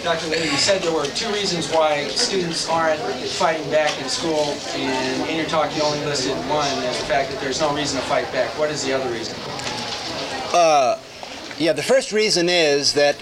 Dr. Lee, you said there were two reasons why students aren't fighting back in school, and in your talk you only listed one as the fact that there's no reason to fight back. What is the other reason? Yeah, the first reason is that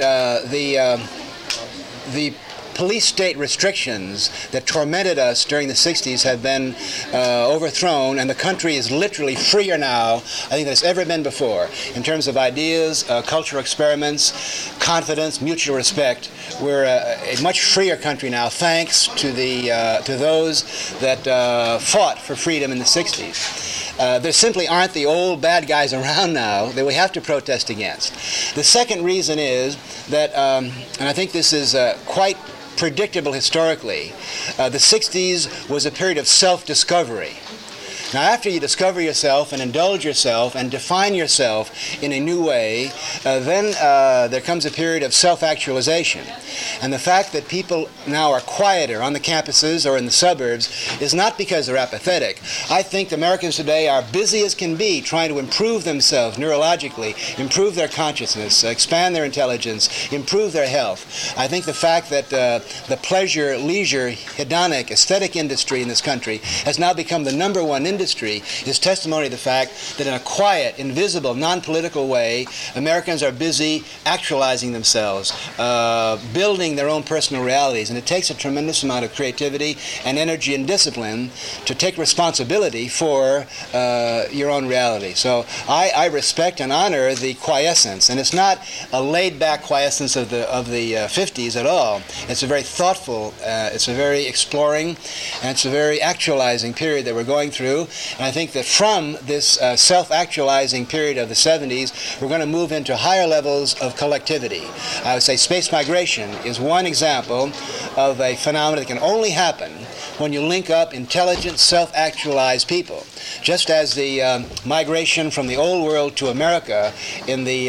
the police state restrictions that tormented us during the 60s have been overthrown, and the country is literally freer now, I think, than it's ever been before, in terms of ideas, cultural experiments, confidence, mutual respect. We're a much freer country now, thanks to those that fought for freedom in the 60s. There simply aren't the old bad guys around now that we have to protest against. The second reason is that, and I think this is quite predictable historically, the 60s was a period of self-discovery. Now, after you discover yourself and indulge yourself and define yourself in a new way, then there comes a period of self-actualization. And the fact that people now are quieter on the campuses or in the suburbs is not because they're apathetic. I think Americans today are busy as can be trying to improve themselves neurologically, improve their consciousness, expand their intelligence, improve their health. I think the fact that the pleasure, leisure, hedonic, aesthetic industry in this country has now become the number one industry is testimony to the fact that in a quiet, invisible, non-political way, Americans are busy actualizing themselves, building their own personal realities. And it takes a tremendous amount of creativity and energy and discipline to take responsibility for your own reality. So I respect and honor the quiescence. And it's not a laid-back quiescence of the 50s at all. It's a very thoughtful, it's a very exploring, and it's a very actualizing period that we're going through. And I think that from this self-actualizing period of the 70s, we're going to move into higher levels of collectivity. I would say space migration is one example of a phenomenon that can only happen when you link up intelligent, self-actualized people. Just as the migration from the old world to America in the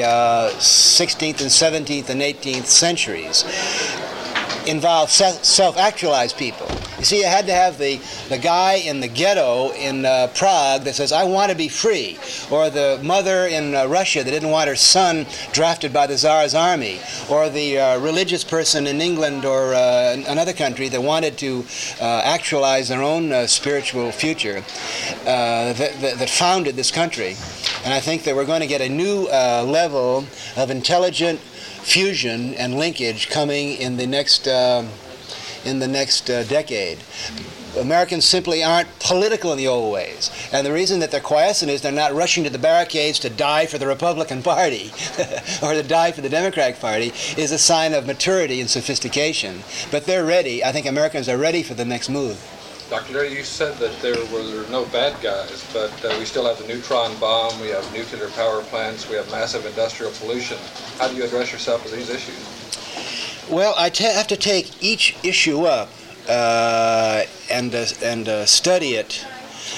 16th and 17th and 18th centuries involved self-actualized people. You see, you had to have the guy in the ghetto in Prague that says, I want to be free, or the mother in Russia that didn't want her son drafted by the Tsar's army, or the religious person in England or another country that wanted to actualize their own spiritual future that founded this country. And I think that we're going to get a new level of intelligent fusion and linkage coming in the next decade. Americans simply aren't political in the old ways. And the reason that they're quiescent is they're not rushing to the barricades to die for the Republican Party or to die for the Democratic Party is a sign of maturity and sophistication. But they're ready. I think Americans are ready for the next move. Dr. Larry, you said that there were no bad guys, but we still have the neutron bomb, we have nuclear power plants, we have massive industrial pollution. How do you address yourself with these issues? Well, I have to take each issue up and study it.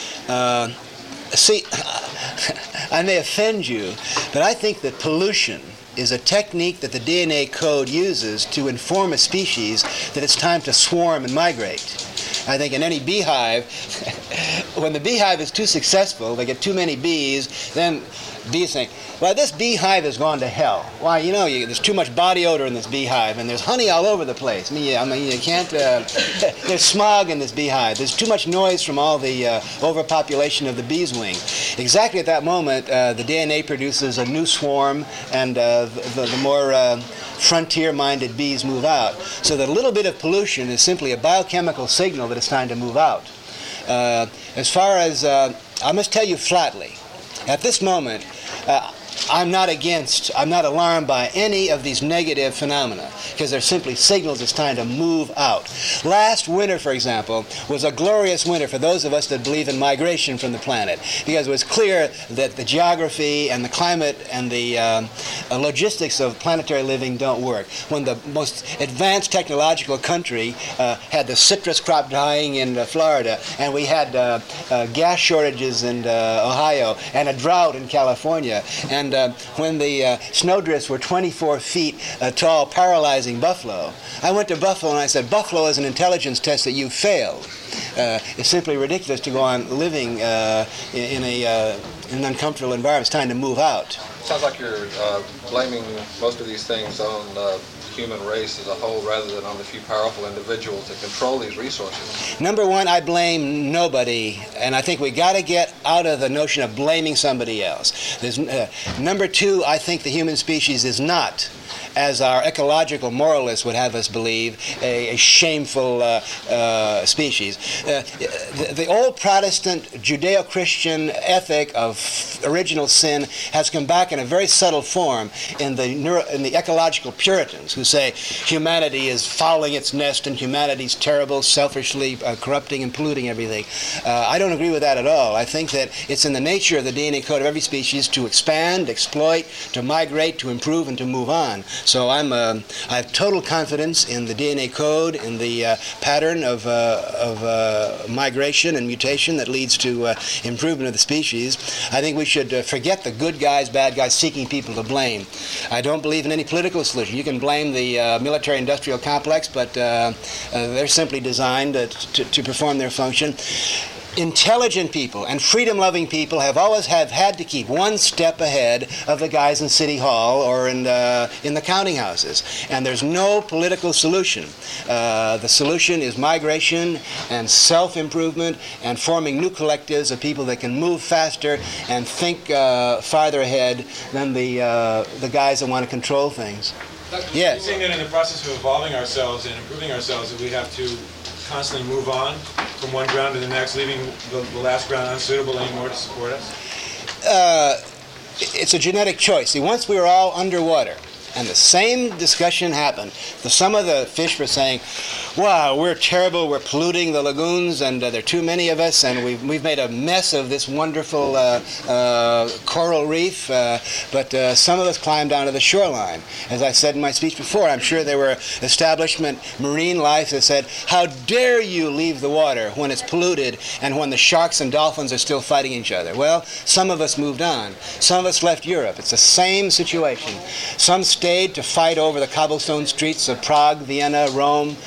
See, I may offend you, but I think that pollution is a technique that the DNA code uses to inform a species that it's time to swarm and migrate. I think in any beehive, when the beehive is too successful, they get too many bees, then bees think, well, this beehive has gone to hell. Why, there's too much body odor in this beehive, and there's honey all over the place. I mean you can't, there's smog in this beehive. There's too much noise from all the overpopulation of the bee's wing. Exactly at that moment, the DNA produces a new swarm, and the more frontier-minded bees move out. So that a little bit of pollution is simply a biochemical signal that it's time to move out. As far as, I must tell you flatly, at this moment, I'm not alarmed by any of these negative phenomena, because they're simply signals it's time to move out. Last winter, for example, was a glorious winter for those of us that believe in migration from the planet, because it was clear that the geography and the climate and the logistics of planetary living don't work. When the most advanced technological country had the citrus crop dying in Florida, and we had gas shortages in Ohio, and a drought in California, and when the snowdrifts were 24 feet tall, paralyzing Buffalo, I went to Buffalo and I said, Buffalo is an intelligence test that you failed. It's simply ridiculous to go on living in an uncomfortable environment. It's time to move out. Sounds like you're blaming most of these things on human race as a whole rather than on the few powerful individuals that control these resources? Number one, I blame nobody, and I think we got to get out of the notion of blaming somebody else. Number two, I think the human species is not, as our ecological moralists would have us believe, a shameful species. The old Protestant Judeo-Christian ethic of original sin has come back in a very subtle form in the ecological Puritans, who say humanity is fouling its nest and humanity's terrible, selfishly corrupting and polluting everything. I don't agree with that at all. I think that it's in the nature of the DNA code of every species to expand, exploit, to migrate, to improve, and to move on. So I have total confidence in the DNA code, in the pattern of migration and mutation that leads to improvement of the species. I think we should forget the good guys, bad guys, seeking people to blame. I don't believe in any political solution. You can blame the military-industrial complex, but they're simply designed to perform their function. Intelligent people and freedom-loving people have always had to keep one step ahead of the guys in City Hall or in the counting houses. And there's no political solution. The solution is migration and self-improvement and forming new collectives of people that can move faster and think farther ahead than the guys that want to control things. Yes. You're saying that in the process of evolving ourselves and improving ourselves, that we have to constantly move on from one ground to the next, leaving the last ground unsuitable anymore to support us? It's a genetic choice. See, once we were all underwater, and the same discussion happened. Some of the fish were saying, wow, we're terrible, we're polluting the lagoons, and there are too many of us, and we've made a mess of this wonderful coral reef, but some of us climbed down to the shoreline. As I said in my speech before, I'm sure there were establishment marine life that said, how dare you leave the water when it's polluted and when the sharks and dolphins are still fighting each other? Well, some of us moved on. Some of us left Europe. It's the same situation. Some stayed to fight over the cobblestone streets of Prague, Vienna, Rome,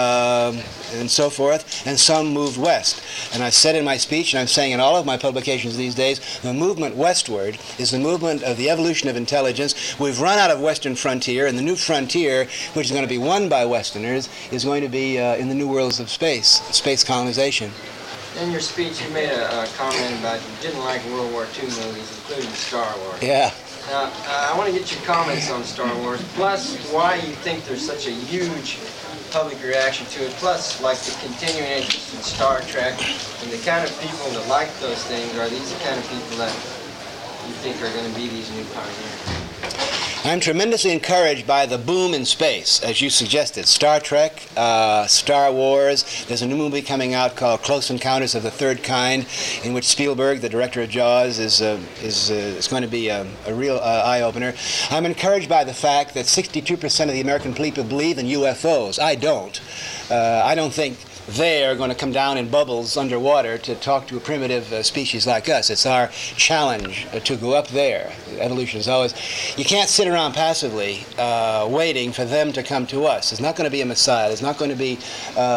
and so forth, and some moved west. And I said in my speech, and I'm saying in all of my publications these days, the movement westward is the movement of the evolution of intelligence. We've run out of western frontier, and the new frontier, which is going to be won by Westerners, is going to be in the new worlds of space colonization. In your speech, you made a comment about you didn't like World War II movies, including Star Wars. Yeah. Now, I want to get your comments on Star Wars, plus why you think there's such a huge public reaction to it, plus like the continuing interest in Star Trek, and the kind of people that like those things, are these the kind of people that you think are going to be these new pioneers? I'm tremendously encouraged by the boom in space, as you suggested. Star Trek, Star Wars. There's a new movie coming out called Close Encounters of the Third Kind, in which Spielberg, the director of Jaws, is going to be a real eye-opener. I'm encouraged by the fact that 62% of the American people believe in UFOs. I don't. I don't think they are going to come down in bubbles underwater to talk to a primitive species like us. It's our challenge to go up there. Evolution is always... You can't sit around passively waiting for them to come to us. There's not going to be a Messiah. There's not going to be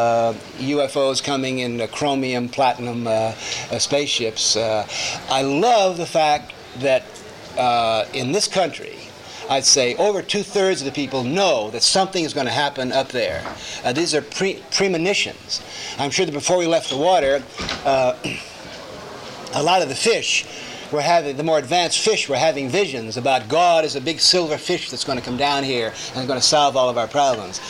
UFOs coming in chromium, platinum spaceships. I love the fact that in this country, I'd say over 2/3 of the people know that something is going to happen up there. These are premonitions. I'm sure that before we left the water, a lot of the fish were having, the more advanced fish were having visions about God as a big silver fish that's going to come down here and is going to solve all of our problems.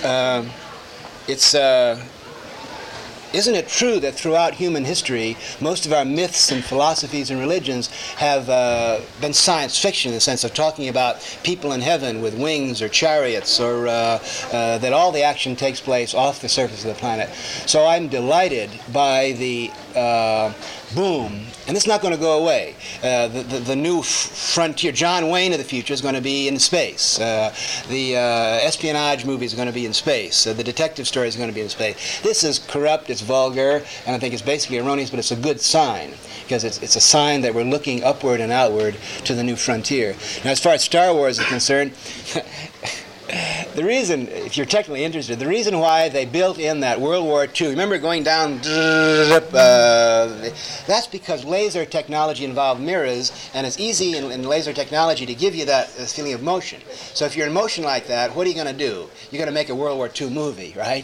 Isn't it true that throughout human history, most of our myths and philosophies and religions have been science fiction in the sense of talking about people in heaven with wings or chariots, or that all the action takes place off the surface of the planet? So I'm delighted by the boom, and it's not going to go away. The new frontier, John Wayne of the future is going to be in space. The espionage movies are going to be in space. The detective story is going to be in space. This is corrupt, it's vulgar, and I think it's basically erroneous, but it's a good sign, because it's a sign that we're looking upward and outward to the new frontier. Now, as far as Star Wars is concerned, The reason, if you're technically interested, the reason why they built in that World War II, remember going down, that's because laser technology involved mirrors, and it's easy in laser technology to give you that feeling of motion. So if you're in motion like that, what are you going to do? You're going to make a World War II movie, right?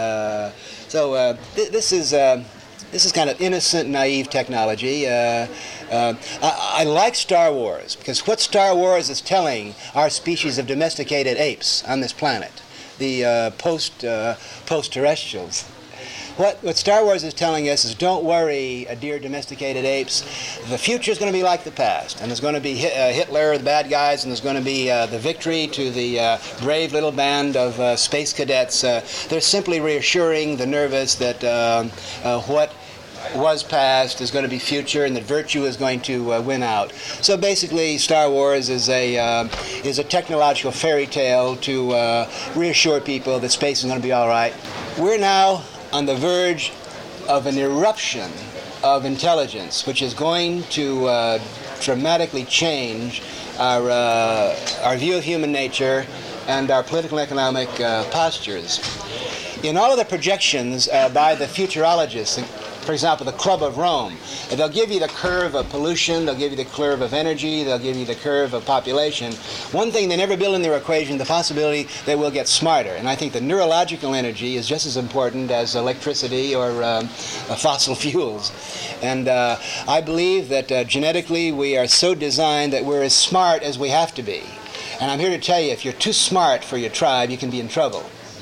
This is kind of innocent, naive technology. I like Star Wars because what Star Wars is telling our species of domesticated apes on this planet, the post-terrestrials, what Star Wars is telling us is, don't worry, dear domesticated apes, the future is going to be like the past, and there's going to be Hitler, the bad guys, and there's going to be the victory to the brave little band of space cadets. They're simply reassuring the nervous that what was past is going to be future, and that virtue is going to win out. So basically, Star Wars is a technological fairy tale to reassure people that space is going to be all right. We're now on the verge of an eruption of intelligence, which is going to dramatically change our view of human nature and our political and economic postures. In all of the projections by the futurologists, for example, the Club of Rome, they'll give you the curve of pollution, they'll give you the curve of energy, they'll give you the curve of population. One thing they never build in their equation, the possibility they will get smarter. And I think the neurological energy is just as important as electricity or fossil fuels. And I believe that genetically we are so designed that we're as smart as we have to be. And I'm here to tell you, if you're too smart for your tribe, you can be in trouble.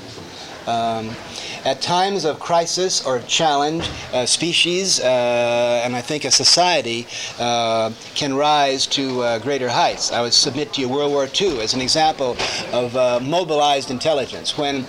At times of crisis or challenge, species and I think a society can rise to greater heights. I would submit to you World War II as an example of mobilized intelligence. When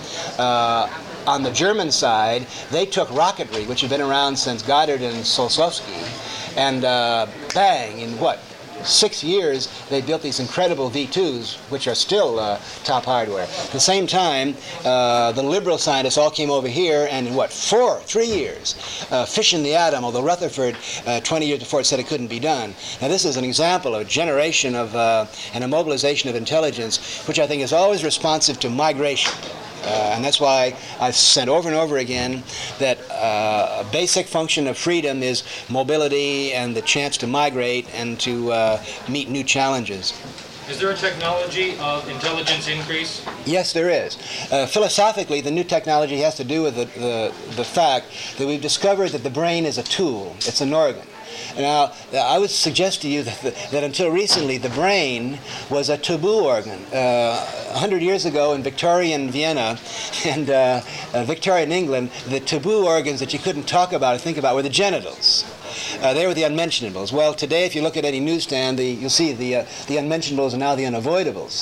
on the German side, they took rocketry, which had been around since Goddard and Sulzowski, and bang, in 6 years, they built these incredible V2s, which are still top hardware. At the same time, the liberal scientists all came over here, and in 3 years, fission the atom, although Rutherford, 20 years before, said it couldn't be done. Now, this is an example of a generation of and a mobilization of intelligence, which I think is always responsive to migration. And that's why I've said over and over again that a basic function of freedom is mobility and the chance to migrate and to meet new challenges. Is there a technology of intelligence increase? Yes, there is. Philosophically, the new technology has to do with the fact that we've discovered that the brain is a tool. It's an organ. Now, I would suggest to you that until recently, the brain was a taboo organ. 100 years ago in Victorian Vienna and Victorian England, the taboo organs that you couldn't talk about or think about were the genitals. They were the unmentionables. Well, today, if you look at any newsstand, you'll see the unmentionables are now the unavoidables.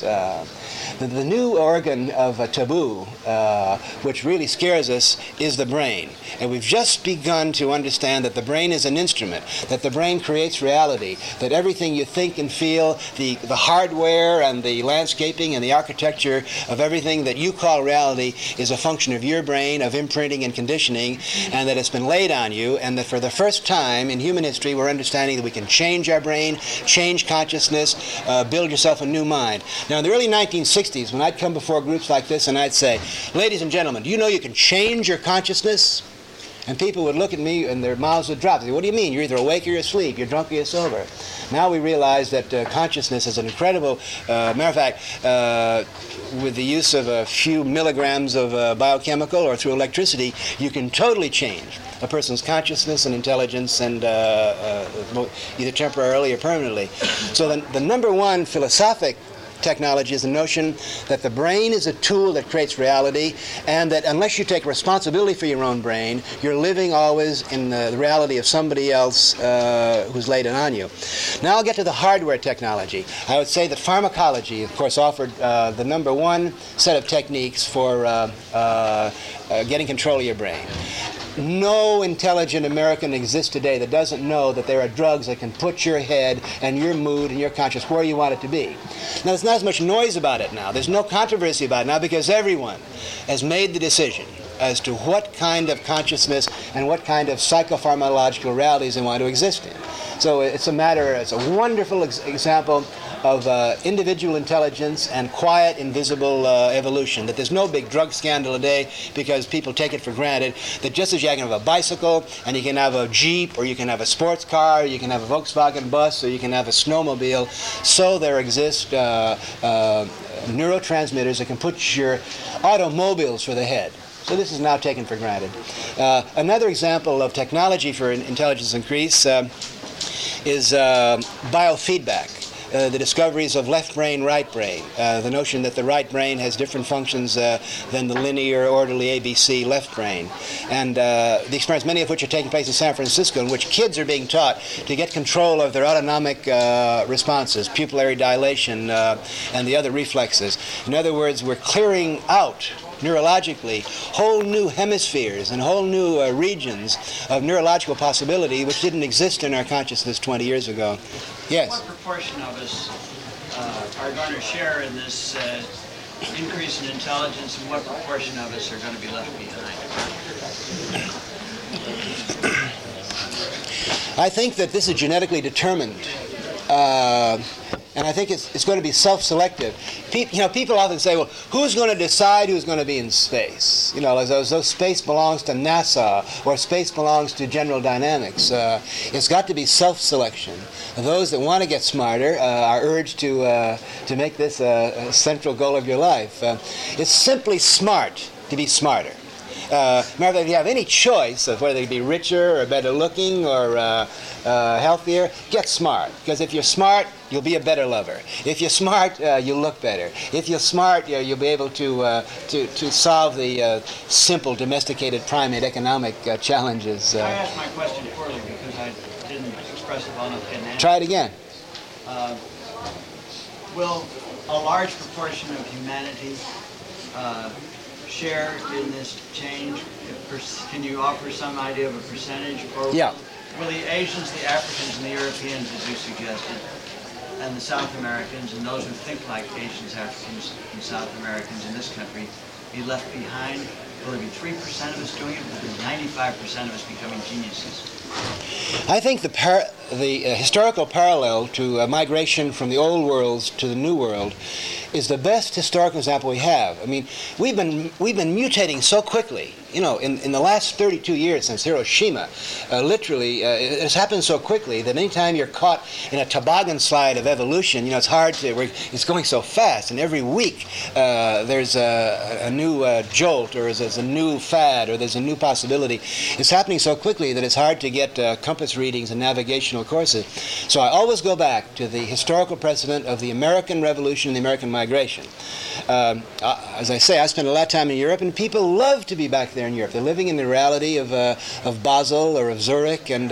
The new organ of taboo, which really scares us, is the brain. And we've just begun to understand that the brain is an instrument, that the brain creates reality, that everything you think and feel, the hardware and the landscaping and the architecture of everything that you call reality is a function of your brain, of imprinting and conditioning, and that it's been laid on you, and that for the first time in human history we're understanding that we can change our brain, change consciousness, build yourself a new mind. Now, in the early 1960s, when I'd come before groups like this and I'd say, ladies and gentlemen, do you know you can change your consciousness? And people would look at me and their mouths would drop. They'd say, what do you mean? You're either awake or you're asleep. You're drunk or you're sober. Now we realize that consciousness is an incredible, matter of fact, with the use of a few milligrams of biochemical or through electricity, you can totally change a person's consciousness and intelligence, and either temporarily or permanently. So the number one philosophic technology is the notion that the brain is a tool that creates reality, and that unless you take responsibility for your own brain, you're living always in the reality of somebody else who's laid it on you. Now I'll get to the hardware technology. I would say that pharmacology, of course, offered the number one set of techniques for getting control of your brain. No intelligent American exists today that doesn't know that there are drugs that can put your head and your mood and your conscience where you want it to be. Now, there's not as much noise about it now. There's no controversy about it now because everyone has made the decision as to what kind of consciousness and what kind of psychopharmacological realities they want to exist in. So it's a wonderful example of individual intelligence and quiet, invisible evolution. That there's no big drug scandal today because people take it for granted. That just as you can have a bicycle, and you can have a Jeep, or you can have a sports car, or you can have a Volkswagen bus, or you can have a snowmobile, so there exist neurotransmitters that can put your automobiles for the head. So this is now taken for granted. Another example of technology for intelligence increase is biofeedback. The discoveries of left brain, right brain. The notion that the right brain has different functions than the linear, orderly ABC left brain. And the experiments, many of which are taking place in San Francisco, in which kids are being taught to get control of their autonomic responses, pupillary dilation, and the other reflexes. In other words, we're clearing out neurologically whole new hemispheres and whole new regions of neurological possibility which didn't exist in our consciousness 20 years ago. Yes? What proportion of us are going to share in this increase in intelligence, and what proportion of us are going to be left behind? I think that this is genetically determined. And I think it's going to be self-selective. People often say, well, who's going to decide who's going to be in space? As though space belongs to NASA or space belongs to General Dynamics. It's got to be self-selection. Those that want to get smarter are urged to make this a central goal of your life. It's simply smart to be smarter. Matter of fact, if you have any choice of whether you be richer or better looking or healthier, get smart. Because if you're smart, you'll be a better lover. If you're smart, you'll look better. If you're smart, you'll be able to solve the simple domesticated primate economic challenges. I asked my question poorly because I didn't express it well enough to get an answer. Try it again. Will a large proportion of humanity share in this change? Can you offer some idea of a percentage? Or will the Asians, the Africans, and the Europeans, as you suggested, and the South Americans, and those who think like Asians, Africans, and South Americans in this country, be left behind? Will there be 3% of us doing it? Will there be 95% of us becoming geniuses? I think the historical parallel to migration from the old worlds to the new world is the best historical example we have. I mean, we've been mutating so quickly. In the last 32 years since Hiroshima, literally, it has happened so quickly that anytime you're caught in a toboggan slide of evolution, it's hard to. It's going so fast, and every week there's a new jolt, or there's a new fad, or there's a new possibility. It's happening so quickly that it's hard to get compass readings and navigational courses. So I always go back to the historical precedent of the American Revolution and the American migration. As I say, I spent a lot of time in Europe, and people love to be back there in Europe. They're living in the reality of Basel or of Zurich, and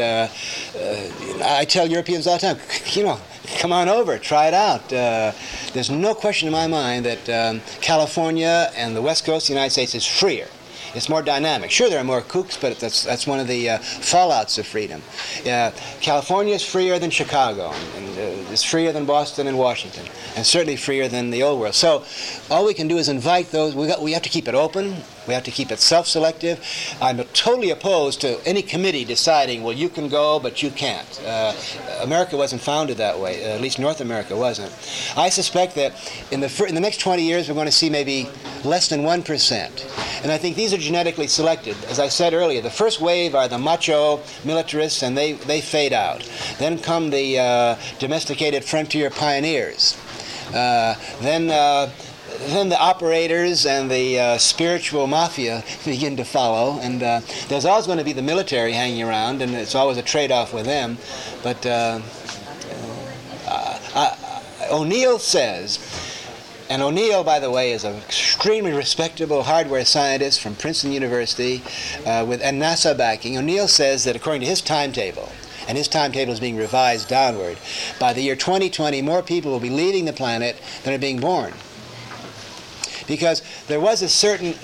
I tell Europeans all the time, come on over, try it out. There's no question in my mind that California and the West Coast of the United States is freer. It's more dynamic. Sure, there are more kooks, but that's one of the fallouts of freedom. California is freer than Chicago, and it's freer than Boston and Washington, and certainly freer than the old world. So all we can do is invite those. We have to keep it open. We have to keep it self-selective. I'm totally opposed to any committee deciding, well, you can go, but you can't. America wasn't founded that way. At least North America wasn't. I suspect that in the next 20 years, we're going to see maybe less than 1%. And I think these are genetically selected. As I said earlier, the first wave are the macho militarists, and they fade out. Then come the domesticated frontier pioneers. Then the operators and the spiritual mafia begin to follow, and there's always going to be the military hanging around, and it's always a trade-off with them. But O'Neill says, and O'Neill, by the way, is an extremely respectable hardware scientist from Princeton University and NASA backing. O'Neill says that according to his timetable, and his timetable is being revised downward, by the year 2020, more people will be leaving the planet than are being born. Because there was a certain,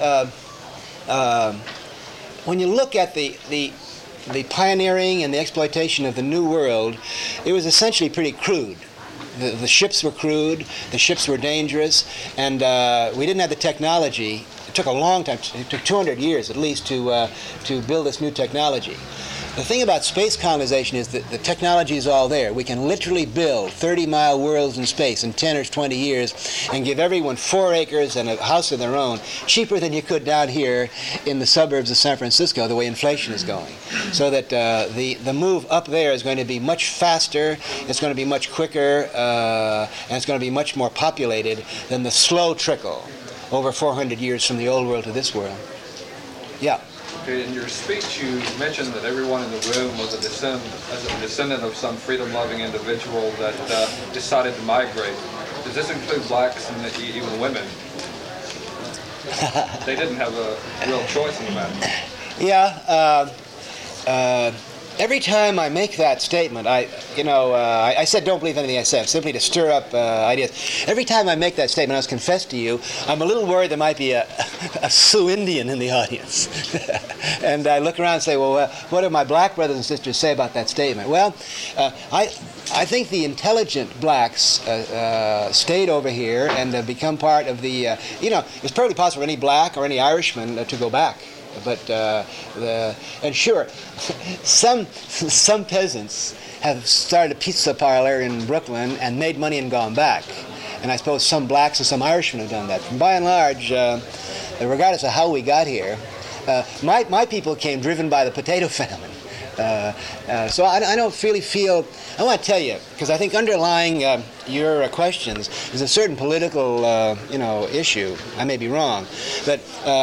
when you look at the pioneering and the exploitation of the New World, it was essentially pretty crude. The ships were crude, the ships were dangerous, and we didn't have the technology. It took a long time. It took 200 years at least to build this new technology. The thing about space colonization is that the technology is all there. We can literally build 30-mile worlds in space in 10 or 20 years and give everyone 4 acres and a house of their own, cheaper than you could down here in the suburbs of San Francisco, the way inflation is going. So that the move up there is going to be much faster, it's going to be much quicker, and it's going to be much more populated than the slow trickle over 400 years from the old world to this world. Yeah. Okay, in your speech, you mentioned that everyone in the room was a descendant of some freedom-loving individual that decided to migrate. Does this include blacks and even women? They didn't have a real choice in the matter. Yeah. Every time I make that statement, I said don't believe anything I said, simply to stir up ideas. Every time I make that statement, I must confess to you, I'm a little worried there might be a Sioux Indian in the audience. And I look around and say, well, what do my black brothers and sisters say about that statement? Well, I think the intelligent blacks stayed over here and become part of the, it's perfectly possible for any black or any Irishman to go back. But and sure, some peasants have started a pizza parlor in Brooklyn and made money and gone back, and I suppose some blacks and some Irishmen have done that. By and large, regardless of how we got here, my people came driven by the potato famine. So I don't really feel. I want to tell you, because I think underlying your questions is a certain political issue. I may be wrong, but.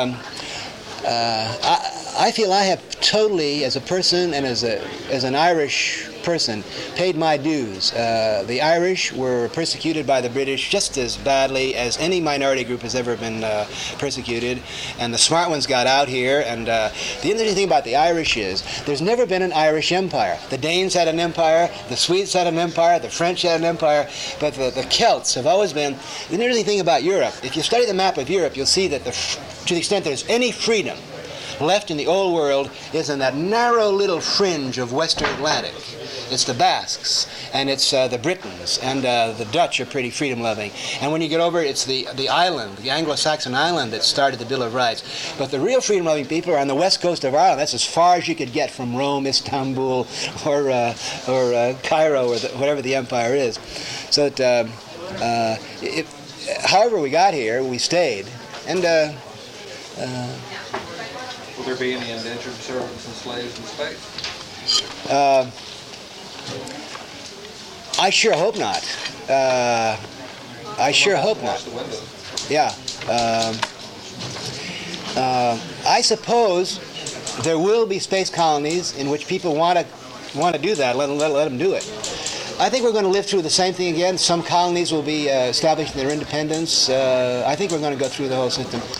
I feel I have totally, as a person and as an Irish person, paid my dues. The Irish were persecuted by the British just as badly as any minority group has ever been persecuted, and the smart ones got out here. And the interesting thing about the Irish is there's never been an Irish empire. The Danes had an empire, the Swedes had an empire, the French had an empire, but the Celts have always been. The interesting thing about Europe, if you study the map of Europe, you'll see that to the extent there's any freedom left in the old world is in that narrow little fringe of Western Atlantic. It's the Basques, and it's the Britons, and the Dutch are pretty freedom-loving. And when you get over, it's the island, the Anglo-Saxon island that started the Bill of Rights. But the real freedom-loving people are on the west coast of Ireland. That's as far as you could get from Rome, Istanbul, or Cairo, or whatever the empire is. So that, however we got here, we stayed. And will there be any indentured servants and slaves in space? I sure hope not. I sure hope not. Yeah. I suppose there will be space colonies in which people want to do that. Let them do it. I think we're going to live through the same thing again. Some colonies will be establishing their independence. I think we're going to go through the whole system.